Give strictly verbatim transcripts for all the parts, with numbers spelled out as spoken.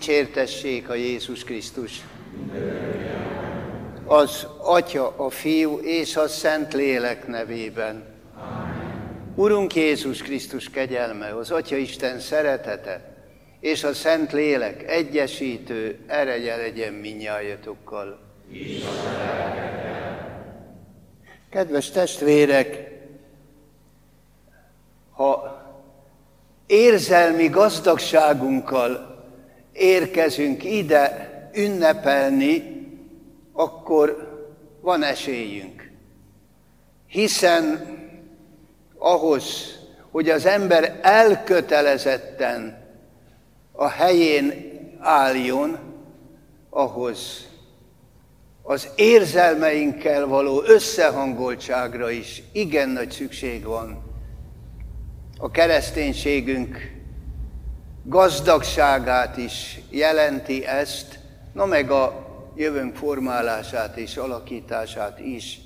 Dicsértessék a Jézus Krisztus! Az Atya, a Fiú és a Szentlélek nevében. Amen. Urunk Jézus Krisztus kegyelme, az Atya Isten szeretete és a Szentlélek egyesítő eregye legyen mindnyájatokkal. Kedves testvérek, ha érzelmi gazdagságunkkal érkezünk ide ünnepelni, akkor van esélyünk. Hiszen ahhoz, hogy az ember elkötelezetten a helyén álljon, ahhoz az érzelmeinkkel való összehangoltságra is igen nagy szükség van. A kereszténységünk gazdagságát is jelenti ezt, na meg a jövőnk formálását és alakítását is.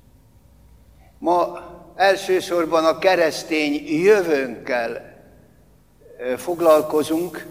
Ma elsősorban a keresztény jövőnkkel foglalkozunk,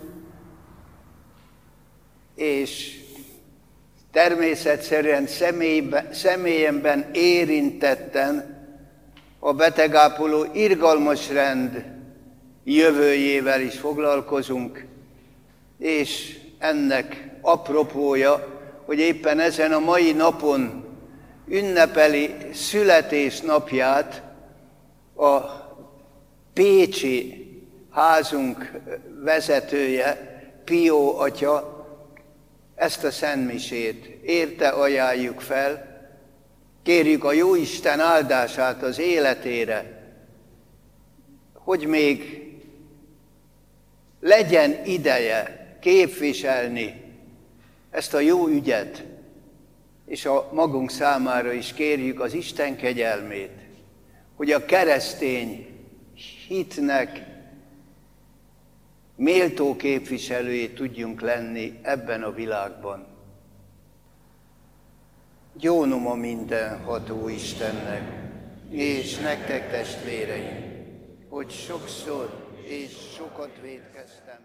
és természetszerűen személyben, személyemben érintetten a betegápoló irgalmas rend jövőjével is foglalkozunk, és ennek apropója, hogy éppen ezen a mai napon ünnepeli születésnapját a pécsi házunk vezetője, Pió atya. Ezt a szentmisét érte ajánljuk fel, kérjük a Jóisten áldását az életére, hogy még legyen ideje képviselni ezt a jó ügyet, és a magunk számára is kérjük az Isten kegyelmét, hogy a keresztény hitnek méltó képviselői tudjunk lenni ebben a világban. Gyónom a mindenható Istennek, és nektek testvéreim, hogy sokszor és sokat vétkeztem.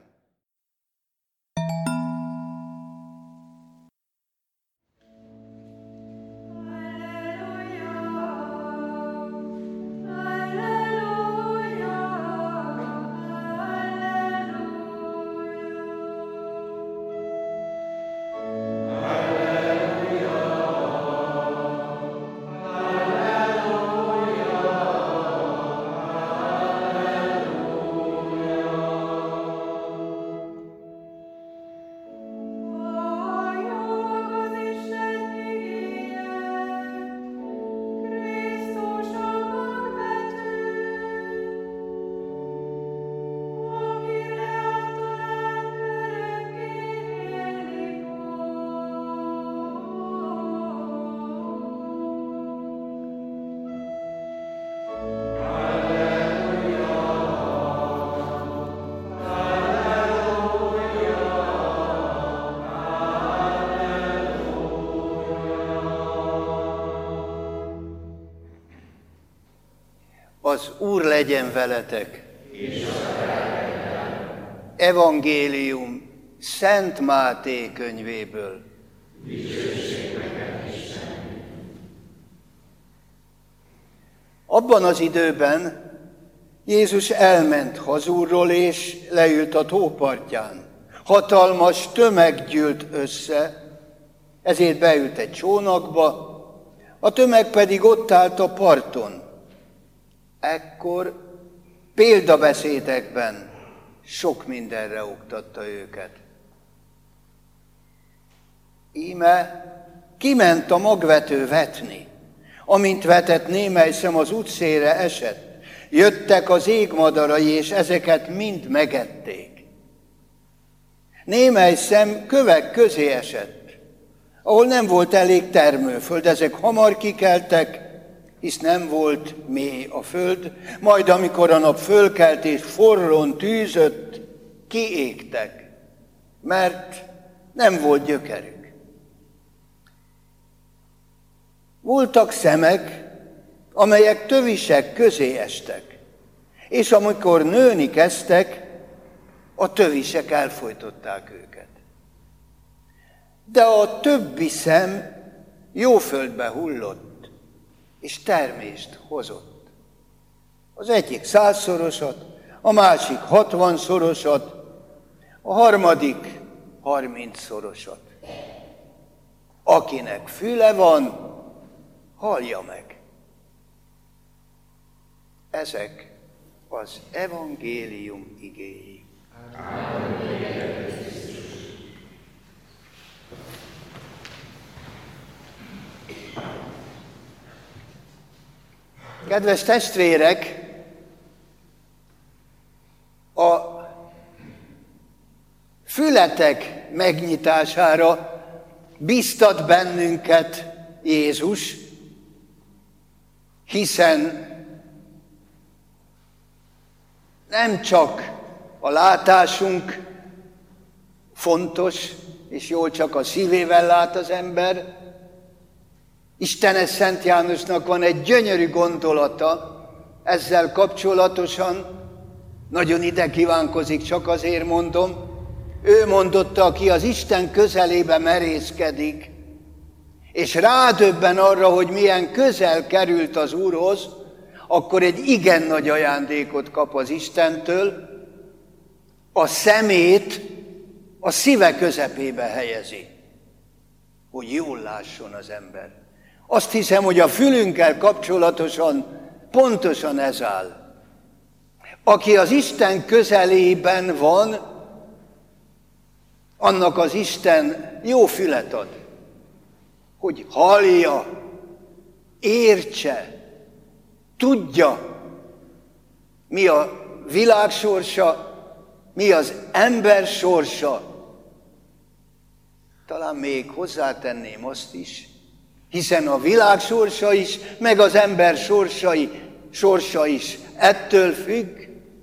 Az Úr legyen veletek! Evangélium Szent Máté könyvéből. Abban az időben Jézus elment hazúrról és leült a tópartján. Hatalmas tömeg gyűlt össze, ezért beült egy csónakba, a tömeg pedig ott állt a parton. Ekkor példabeszédekben sok mindenre oktatta őket. Íme kiment a magvető vetni. Amint vetett, némely szem az útszélre esett. Jöttek az égmadarai, és ezeket mind megették. Némely szem kövek közé esett, ahol nem volt elég termőföld, ezek hamar kikeltek, hisz nem volt mély a föld, majd amikor a nap fölkelt és forrón tűzött, kiégtek, mert nem volt gyökerük. Voltak szemek, amelyek tövisek közé estek, és amikor nőni kezdtek, a tövisek elfojtották őket. de a többi szem jó földbe hullott, és termést hozott. Az egyik százszorosat, a másik hatvanszorosat, a harmadik harmincszorosat. Akinek füle van, hallja meg. Ezek az evangélium igéi. Kedves testvérek, a fületek megnyitására biztat bennünket Jézus, hiszen nem csak a látásunk fontos, és jól csak a szívével lát az ember. Istenes Szent Jánosnak van egy gyönyörű gondolata ezzel kapcsolatosan, nagyon ide kívánkozik, csak azért mondom. Ő mondotta, aki az Isten közelébe merészkedik, és rádöbben arra, hogy milyen közel került az Úrhoz, akkor egy igen nagy ajándékot kap az Istentől, a szemét a szíve közepébe helyezi, hogy jól lásson az ember. Azt hiszem, hogy a fülünkkel kapcsolatosan pontosan ez áll. Aki az Isten közelében van, annak az Isten jó fület ad, hogy hallja, értse, tudja, mi a világ sorsa, mi az ember sorsa. Talán még hozzátenném azt is, hiszen a világ sorsa is, meg az ember sorsai, sorsa is ettől függ.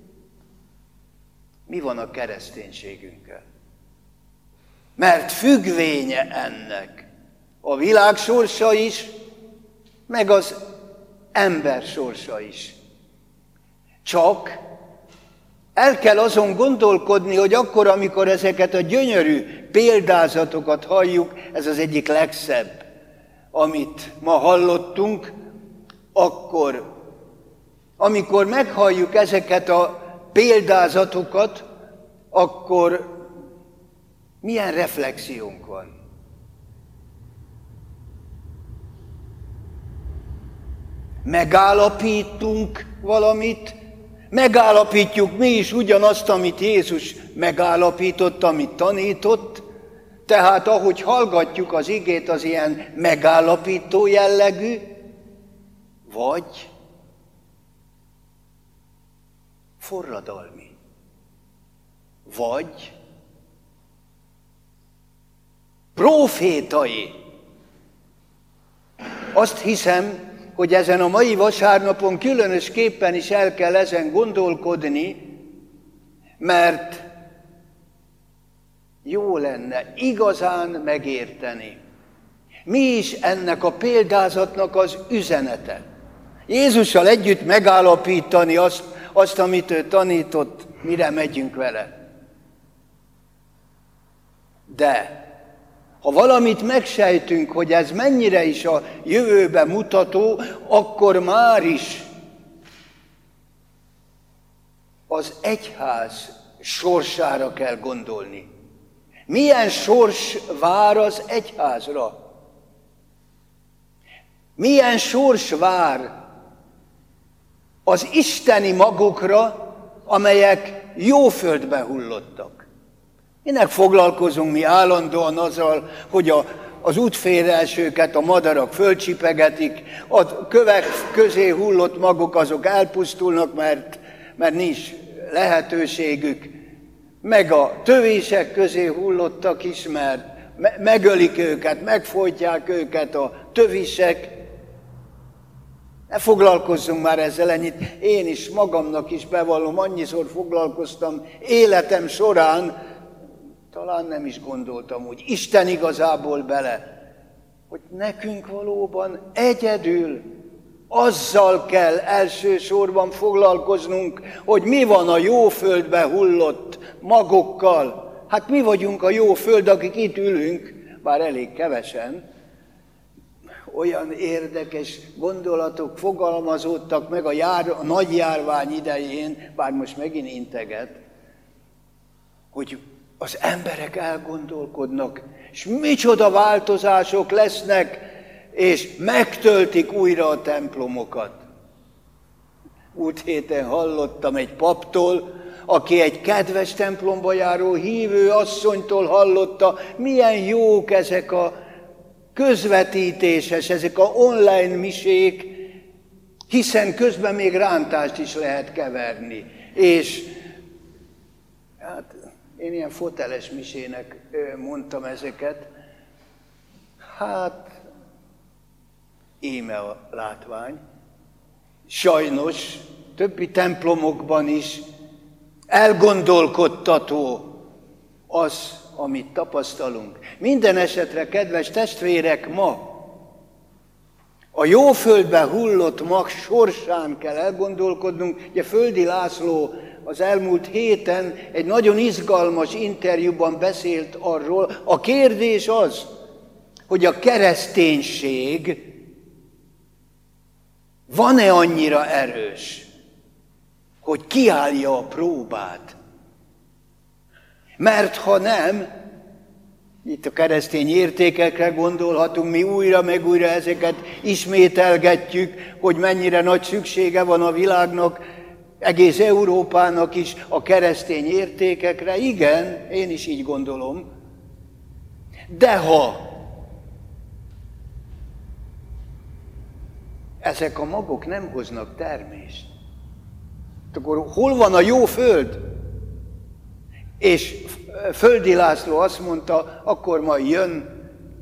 Mi van a kereszténységünkkel? Mert függvénye ennek a világ sorsa is, meg az ember sorsa is. Csak el kell azon gondolkodni, hogy akkor, amikor ezeket a gyönyörű példázatokat halljuk, ez az egyik legszebb, amit ma hallottunk, akkor, amikor meghalljuk ezeket a példázatokat, akkor milyen reflexiónk van? Megállapítunk valamit, megállapítjuk mi is ugyanazt, amit Jézus megállapított, amit tanított, tehát ahogy hallgatjuk az igét, az ilyen megállapító jellegű, vagy forradalmi, vagy profétai. Azt hiszem, hogy ezen a mai vasárnapon különösképpen is el kell ezen gondolkodni, mert jó lenne igazán megérteni, mi is ennek a példázatnak az üzenete. Jézussal együtt megállapítani azt, azt, amit ő tanított, mire megyünk vele. De ha valamit megsejtünk, hogy ez mennyire is a jövőbe mutató, akkor már is az egyház sorsára kell gondolni. Milyen sors vár az egyházra? Milyen sors vár az isteni magokra, amelyek jó földbe hullottak? Minek foglalkozunk mi állandóan azzal, hogy a, az útférelsőket a madarak fölcsipegetik, a kövek közé hullott magok azok elpusztulnak, mert, mert nincs lehetőségük, meg a tövések közé hullottak is, mert me- megölik őket, megfojtják őket a tövisek. Ne foglalkozzunk már ezzel ennyit. Én is magamnak is bevallom, annyiszor foglalkoztam életem során, talán nem is gondoltam úgy, Isten igazából bele, hogy nekünk valóban egyedül azzal kell elsősorban foglalkoznunk, hogy mi van a jó földbe hullott magokkal. Hát mi vagyunk a jó föld, akik itt ülünk, bár elég kevesen, olyan érdekes gondolatok fogalmazódtak meg a, jár, a nagy járvány idején, bár most megint integet, hogy az emberek elgondolkodnak, és micsoda változások lesznek, és megtöltik újra a templomokat. Múlt héten hallottam egy paptól, aki egy kedves templomba járó hívő asszonytól hallotta, milyen jók ezek a közvetítéses, ezek a online misék, hiszen közben még rántást is lehet keverni. És hát én ilyen foteles misének mondtam ezeket. Hát íme a látvány. Sajnos többi templomokban is elgondolkodtató az, amit tapasztalunk. Minden esetre, kedves testvérek, ma a jó földbe hullott mag sorsán kell elgondolkodnunk. Ugye Földi László az elmúlt héten egy nagyon izgalmas interjúban beszélt arról. A kérdés az, hogy a kereszténység van-e annyira erős, hogy kiállja a próbát. Mert ha nem, itt a keresztény értékekre gondolhatunk, mi újra meg újra ezeket ismételgetjük, hogy mennyire nagy szüksége van a világnak, egész Európának is a keresztény értékekre. Igen, én is így gondolom. De ha ezek a magok nem hoznak termést, akkor hol van a jó föld? És Földi László azt mondta, akkor majd jön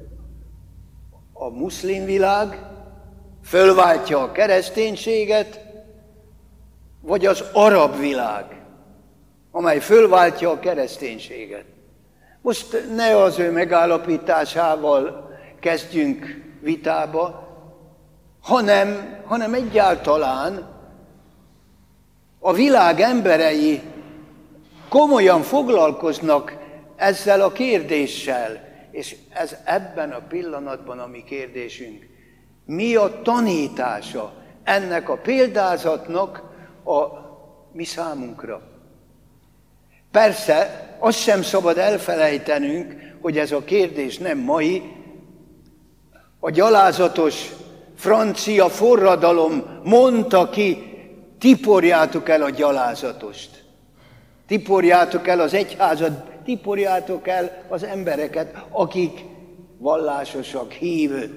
a muszlim világ, fölváltja a kereszténységet, vagy az arab világ, amely fölváltja a kereszténységet. Most ne az ő megállapításával kezdjünk vitába, hanem, hanem egyáltalán a világ emberei komolyan foglalkoznak ezzel a kérdéssel, és ez ebben a pillanatban a mi kérdésünk. Mi a tanítása ennek a példázatnak a mi számunkra? Persze, azt sem szabad elfelejtenünk, hogy ez a kérdés nem mai. A gyalázatos francia forradalom mondta ki, tiporjátok el a gyalázatost. Tiporjátok el az egyházat, tiporjátok el az embereket, akik vallásosak, hívők.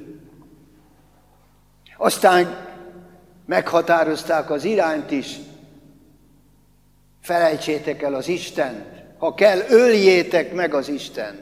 Aztán meghatározták az irányt is. Felejtsétek el az Istent, ha kell, öljétek meg az Istent.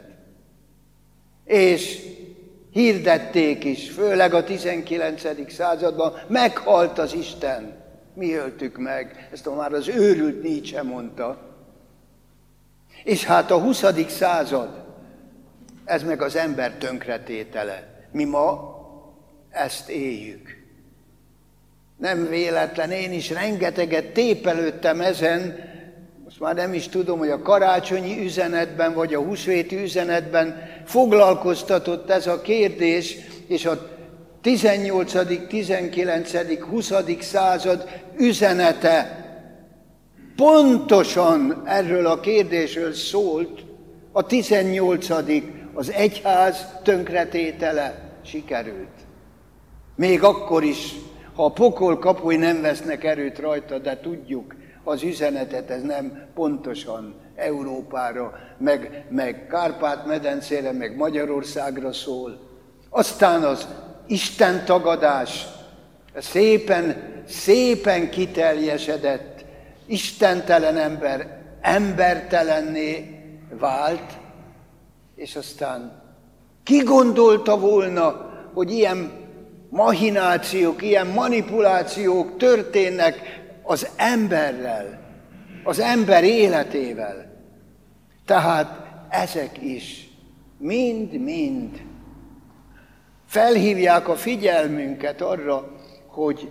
És hirdették is, főleg a tizenkilencedik században, meghalt az Isten. Mi öltük meg, ezt már az őrült Nietzsche mondta. És hát a huszadik század, ez meg az ember tönkretétele. Mi ma ezt éljük. Nem véletlen, én is rengeteget tépelődtem ezen, most már nem is tudom, hogy a karácsonyi üzenetben, vagy a húsvéti üzenetben foglalkoztatott ez a kérdés, és a tizennyolcadik, tizenkilencedik, huszadik század üzenete pontosan erről a kérdésről szólt. A tizennyolcadik az egyház tönkretétele sikerült. Még akkor is, ha a pokol kapuj nem vesznek erőt rajta, de tudjuk, az üzenetet ez nem pontosan Európára, meg, meg Kárpát-medencére, meg Magyarországra szól. Aztán az Isten tagadás szépen, szépen kiteljesedett, istentelen ember embertelenné vált, és aztán ki gondolta volna, hogy ilyen mahinációk, ilyen manipulációk történnek az emberrel, az ember életével. Tehát ezek is mind-mind felhívják a figyelmünket arra, hogy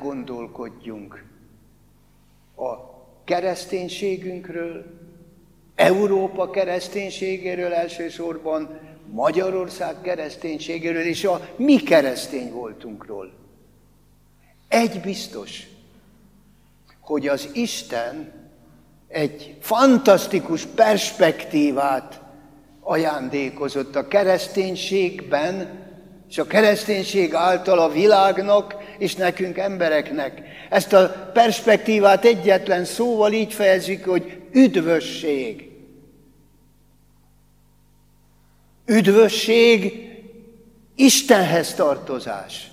elgondolkodjunk a kereszténységünkről, Európa kereszténységéről elsősorban, Magyarország kereszténységéről és a mi keresztény voltunkról. Egy biztos, hogy az Isten egy fantasztikus perspektívát ajándékozott a kereszténységben, és a kereszténység által a világnak és nekünk embereknek. Ezt a perspektívát egyetlen szóval így fejezzük, hogy üdvösség. Üdvösség, Istenhez tartozás.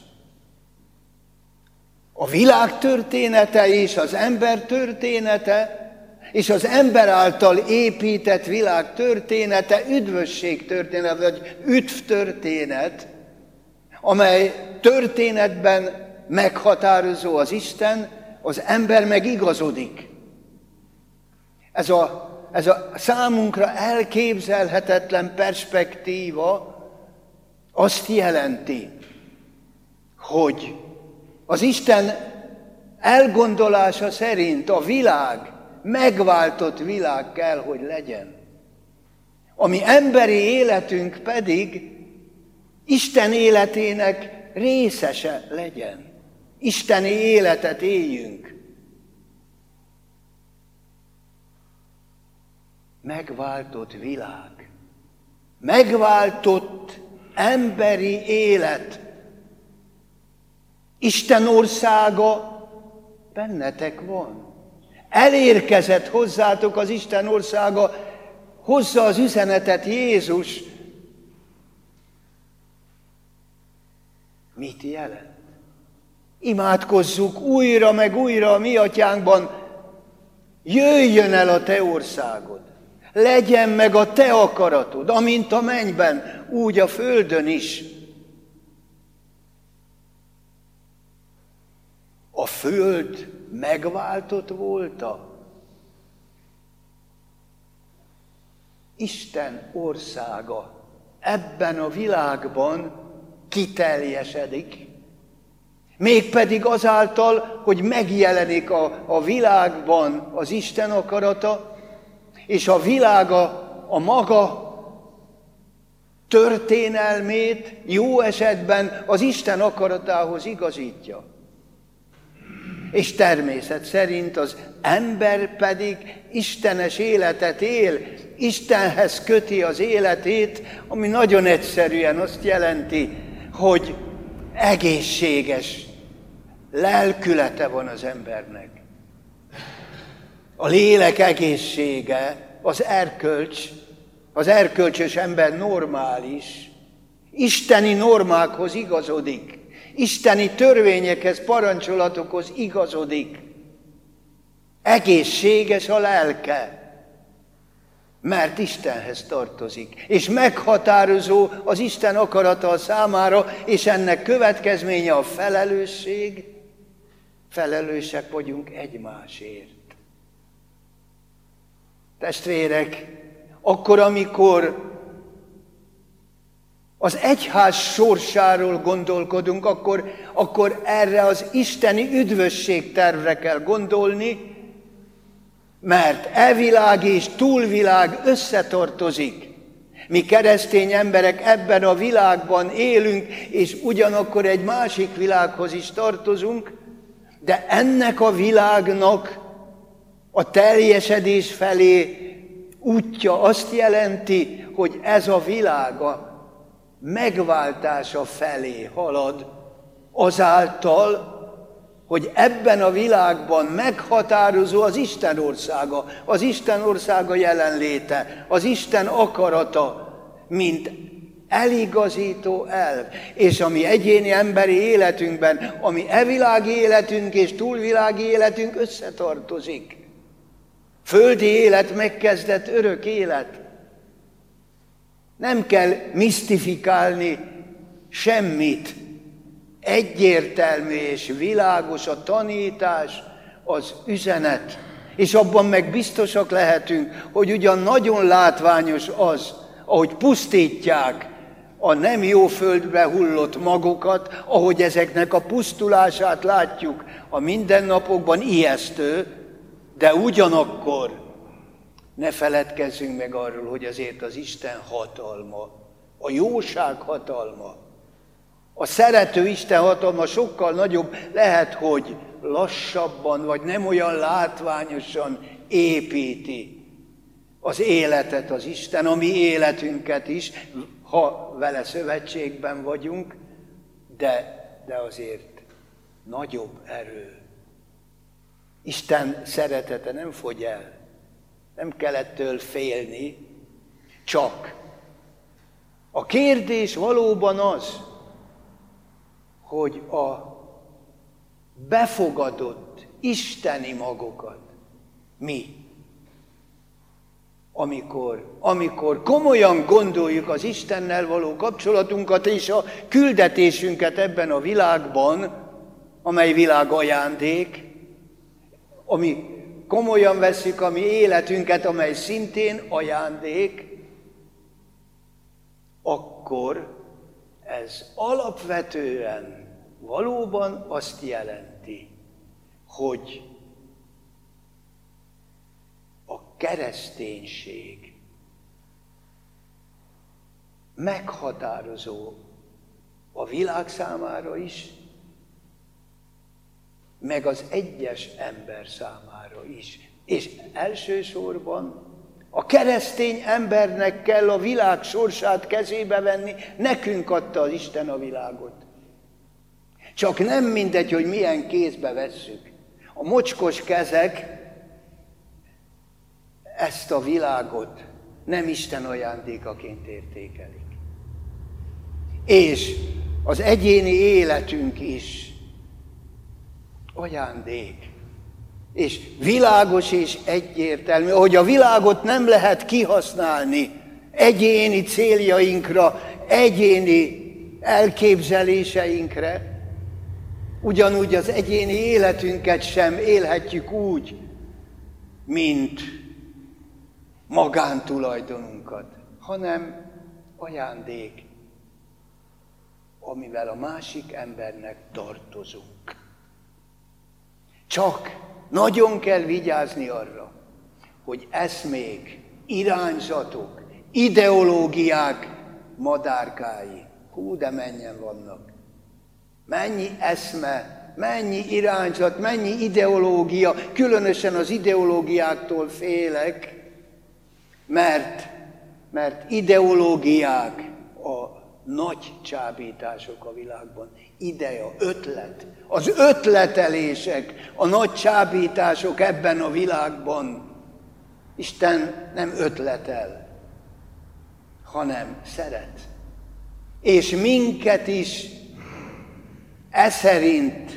A világ története és az ember története, és az ember által épített világ története üdvösség történet, vagy üdv történet, amely történetben meghatározó az Isten, az ember meg igazodik. Ez a, ez a számunkra elképzelhetetlen perspektíva azt jelenti, hogy az Isten elgondolása szerint a világ megváltott világ kell, hogy legyen. A mi emberi életünk pedig Isten életének részese legyen. Isteni életet éljünk. Megváltott világ. Megváltott emberi élet. Isten országa bennetek van. Elérkezett hozzátok az Isten országa, hozza az üzenetet Jézus. Mit jelent? Imádkozzuk újra meg újra a mi atyánkban, jöjjön el a te országod, legyen meg a te akaratod, amint a mennyben, úgy a földön is. A föld megváltott volta. Isten országa ebben a világban kiteljesedik, mégpedig azáltal, hogy megjelenik a, a világban az Isten akarata, és a világa a maga történelmét jó esetben az Isten akaratához igazítja. És természet szerint az ember pedig istenes életet él, Istenhez köti az életét, ami nagyon egyszerűen azt jelenti, hogy egészséges lelkülete van az embernek. A lélek egészsége, az erkölcs, az erkölcsös ember normális, isteni normákhoz igazodik, isteni törvényekhez, parancsolatokhoz igazodik. Egészséges a lelke, mert Istenhez tartozik, és meghatározó az Isten akarata a számára, és ennek következménye a felelősség, felelősek vagyunk egymásért. Testvérek, akkor, amikor az egyház sorsáról gondolkodunk, akkor, akkor erre az isteni üdvösségtervre kell gondolni, mert e világ és túlvilág összetartozik. Mi keresztény emberek ebben a világban élünk, és ugyanakkor egy másik világhoz is tartozunk, de ennek a világnak a teljesedés felé útja azt jelenti, hogy ez a világ a megváltása felé halad, azáltal, hogy ebben a világban meghatározó az Isten országa, az Isten országa jelenléte, az Isten akarata, mint eligazító elv. És a mi egyéni emberi életünkben, a mi evilági életünk és túlvilági életünk összetartozik. Földi élet megkezdett örök élet. Nem kell misztifikálni semmit. Egyértelmű és világos a tanítás, az üzenet. És abban meg biztosak lehetünk, hogy ugyan nagyon látványos az, ahogy pusztítják a nem jó földbe hullott magokat, ahogy ezeknek a pusztulását látjuk a mindennapokban, ijesztő, de ugyanakkor ne feledkezzünk meg arról, hogy azért az Isten hatalma, a jóság hatalma, a szerető Isten hatalma sokkal nagyobb, lehet, hogy lassabban, vagy nem olyan látványosan építi az életet az Isten, a mi életünket is, ha vele szövetségben vagyunk, de, de azért nagyobb erő. Isten szeretete nem fogy el, nem kell ettől félni, csak a kérdés valóban az, hogy a befogadott isteni magokat mi, amikor, amikor komolyan gondoljuk az Istennel való kapcsolatunkat és a küldetésünket ebben a világban, amely világ ajándék, ami komolyan vesszük a mi életünket, amely szintén ajándék, akkor ez alapvetően valóban azt jelenti, hogy a kereszténység meghatározó a világ számára is, meg az egyes ember számára is. És elsősorban a keresztény embernek kell a világ sorsát kezébe venni, nekünk adta az Isten a világot. Csak nem mindegy, hogy milyen kézbe vesszük. A mocskos kezek ezt a világot nem Isten ajándékaként értékelik. És az egyéni életünk is ajándék. És világos és egyértelmű, hogy a világot nem lehet kihasználni egyéni céljainkra, egyéni elképzeléseinkre, ugyanúgy az egyéni életünket sem élhetjük úgy, mint magántulajdonunkat, hanem ajándék, amivel a másik embernek tartozunk. Csak nagyon kell vigyázni arra, hogy eszmék, irányzatok, ideológiák madárkái, hú, de mennyien vannak. Mennyi eszme, mennyi irányzat, mennyi ideológia, különösen az ideológiáktól félek, mert, mert ideológiák a nagy csábítások a világban. Idea, ötlet. Az ötletelések, a nagy csábítások ebben a világban. Isten nem ötletel, hanem szeret. És minket is e szerint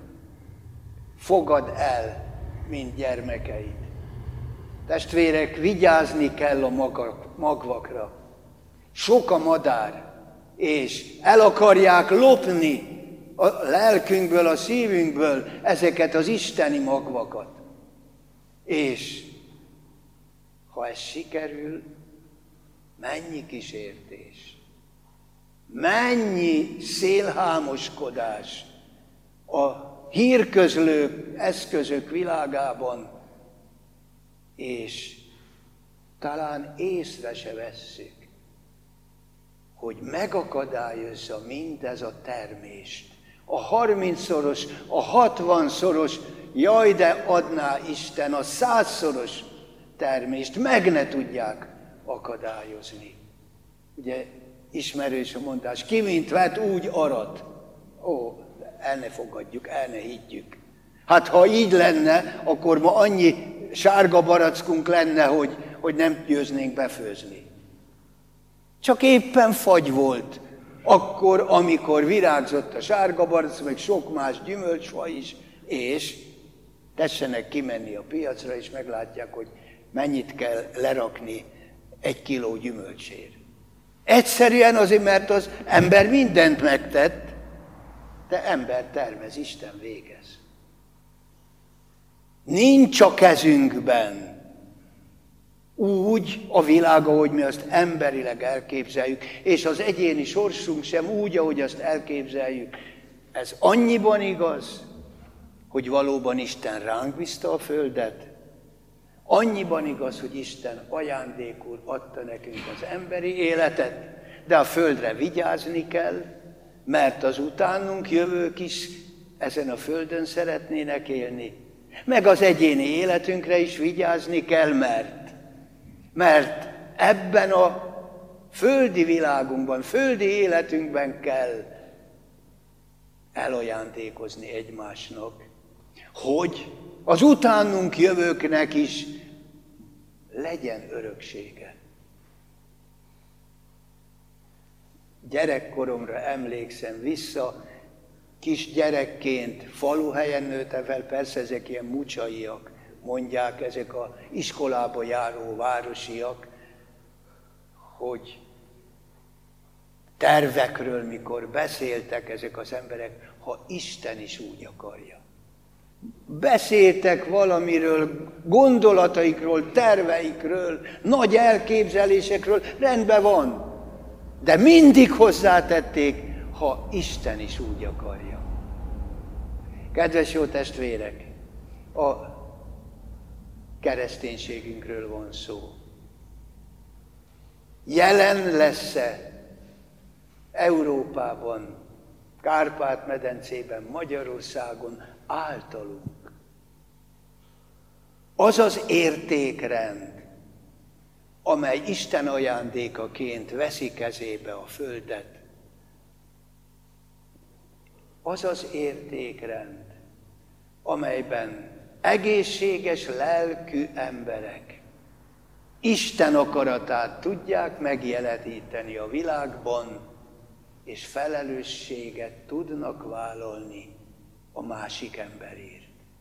fogad el, mint gyermekeit. Testvérek, vigyázni kell a magvakra. Sok a madár, és el akarják lopni a lelkünkből, a szívünkből ezeket az isteni magvakat. És ha ez sikerül, mennyi kísértés, mennyi szélhámoskodás a hírközlő eszközök világában, és talán észre se vesszük, hogy megakadályozza mindez a termést. A harmincszoros, a hatvanszoros, jaj, de adná Isten a százszoros termést, meg ne tudják akadályozni. Ugye ismerős a mondás, ki mint vet, úgy arat. Ó, el ne fogadjuk, el ne higgyük. Hát ha így lenne, akkor ma annyi sárga barackunk lenne, hogy, hogy nem győznénk befőzni. Csak éppen fagy volt, akkor, amikor virágzott a sárga barack, meg sok más gyümölcsfa is, és tessenek kimenni a piacra, és meglátják, hogy mennyit kell lerakni egy kiló gyümölcsért. Egyszerűen azért, mert az ember mindent megtett, de ember termez, Isten végez. Nincs a kezünkben úgy a világ, ahogy mi azt emberileg elképzeljük, és az egyéni sorsunk sem úgy, ahogy azt elképzeljük. Ez annyiban igaz, hogy valóban Isten ránk bízta a földet, Annyiban igaz, hogy Isten ajándékul adta nekünk az emberi életet, de a földre vigyázni kell, mert az utánunk jövők is ezen a földön szeretnének élni. Meg az egyéni életünkre is vigyázni kell, mert, mert ebben a földi világunkban, földi életünkben kell elajándékozni egymásnak, hogy az utánunk jövőknek is legyen öröksége. Gyerekkoromra emlékszem vissza, kis gyerekként faluhelyen nőttem fel, persze ezek ilyen mucsaiak, mondják, ezek az iskolába járó városiak, hogy tervekről, mikor beszéltek ezek az emberek, ha Isten is úgy akarja. Beszéltek valamiről, gondolataikról, terveikről, nagy elképzelésekről, rendben van. De mindig hozzátették, ha Isten is úgy akarja. Kedves jó testvérek, a kereszténységünkről van szó. Jelen lesz-e Európában, Kárpát-medencében, Magyarországon általunk az az értékrend, amely Isten ajándékaként veszi kezébe a földet, az az értékrend, amelyben egészséges lelkű emberek Isten akaratát tudják megjeleníteni a világban, és felelősséget tudnak vállalni a másik emberért.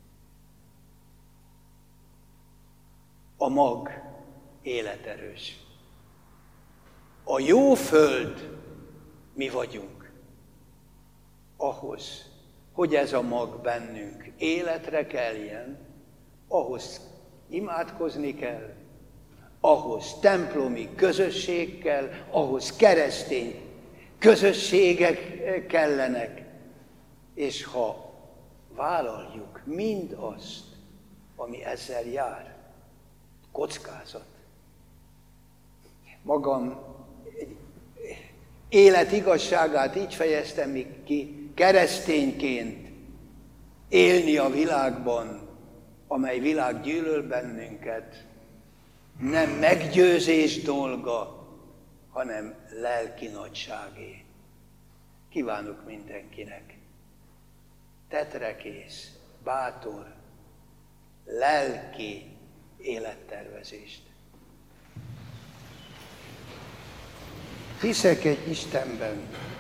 A mag életerős. A jó föld mi vagyunk. Ahhoz, hogy ez a mag bennünk életre keljen, ahhoz imádkozni kell, ahhoz templomi közösség kell, ahhoz keresztény közösségek kellenek, és ha vállaljuk mindazt, ami ezzel jár, kockázat. Magam élet igazságát így fejeztem ki, keresztényként élni a világban, amely világ gyűlöl bennünket, nem meggyőzés dolga, hanem lelki nagyságé. Kívánok mindenkinek tetrekész, bátor, lelki élettervezést. Hiszek egy Istenben,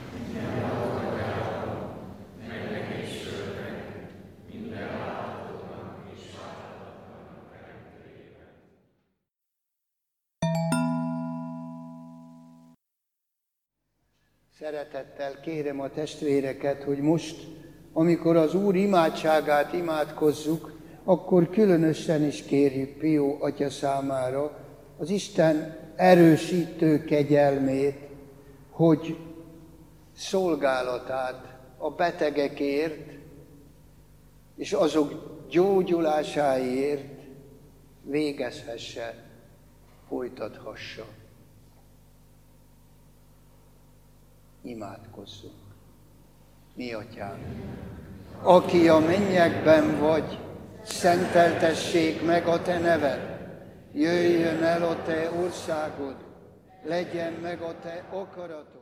szeretettel kérem a testvéreket, hogy most, amikor az Úr imádságát imádkozzuk, akkor különösen is kérjük Pió Atya számára az Isten erősítő kegyelmét, hogy szolgálatát a betegekért és azok gyógyulásáért végezhesse, folytathassa. Imádkozzunk. Mi Atyánk, aki a mennyekben vagy, szenteltessék meg a Te neved, jöjjön el a Te országod, legyen meg a Te akaratod.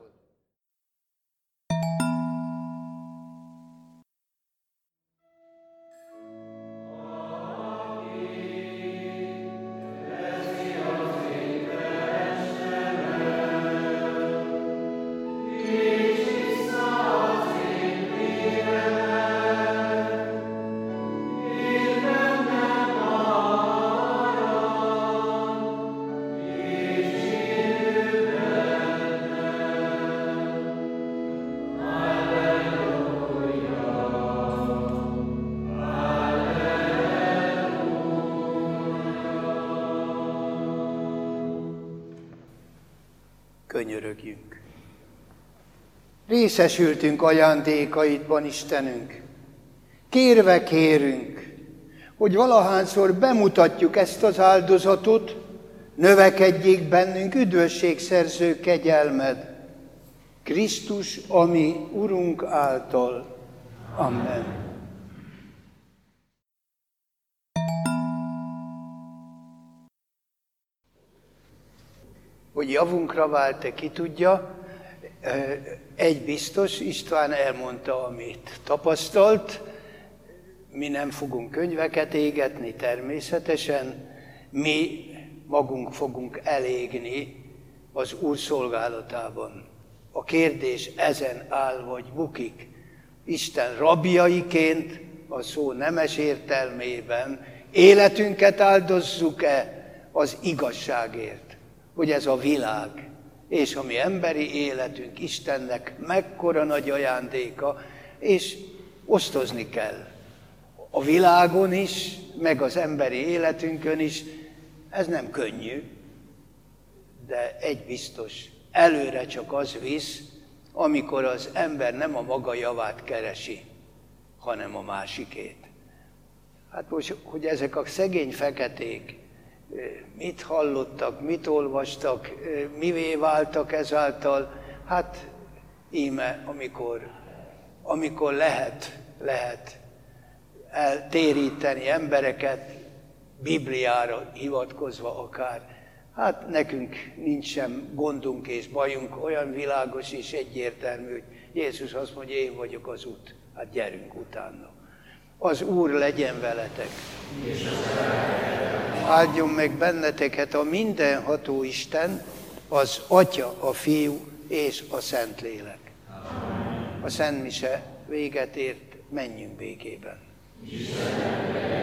Könyörögjünk. Részesültünk ajándékaidban, Istenünk. Kérve kérünk, hogy valahányszor bemutatjuk ezt az áldozatot, növekedjék bennünk üdvösségszerző kegyelmed. Krisztus, ami Urunk által. Amen. Hogy javunkra vált-e, ki tudja, egy biztos, István elmondta, amit tapasztalt, mi nem fogunk könyveket égetni természetesen, mi magunk fogunk elégni az Úr szolgálatában. A kérdés ezen áll vagy bukik. Isten rabjaiként, a szó nemes értelmében, életünket áldozzuk-e az igazságért, hogy ez a világ és a mi emberi életünk Istennek mekkora nagy ajándéka, és osztozni kell. A világon is, meg az emberi életünkön is, ez nem könnyű, de egy biztos, előre csak az visz, amikor az ember nem a maga javát keresi, hanem a másikét. Hát most, hogy ezek a szegény feketék mit hallottak, mit olvastak, mivé váltak ezáltal, hát íme, amikor, amikor lehet, lehet eltéríteni embereket, Bibliára hivatkozva akár. Hát nekünk nincs sem gondunk és bajunk, olyan világos és egyértelmű, hogy Jézus azt mondja, én vagyok az út, hát gyerünk utána. Az Úr legyen veletek. Áldjon meg benneteket a mindenható Isten, az Atya, a Fiú és a Szentlélek. A Szent Mise véget ért, menjünk békében.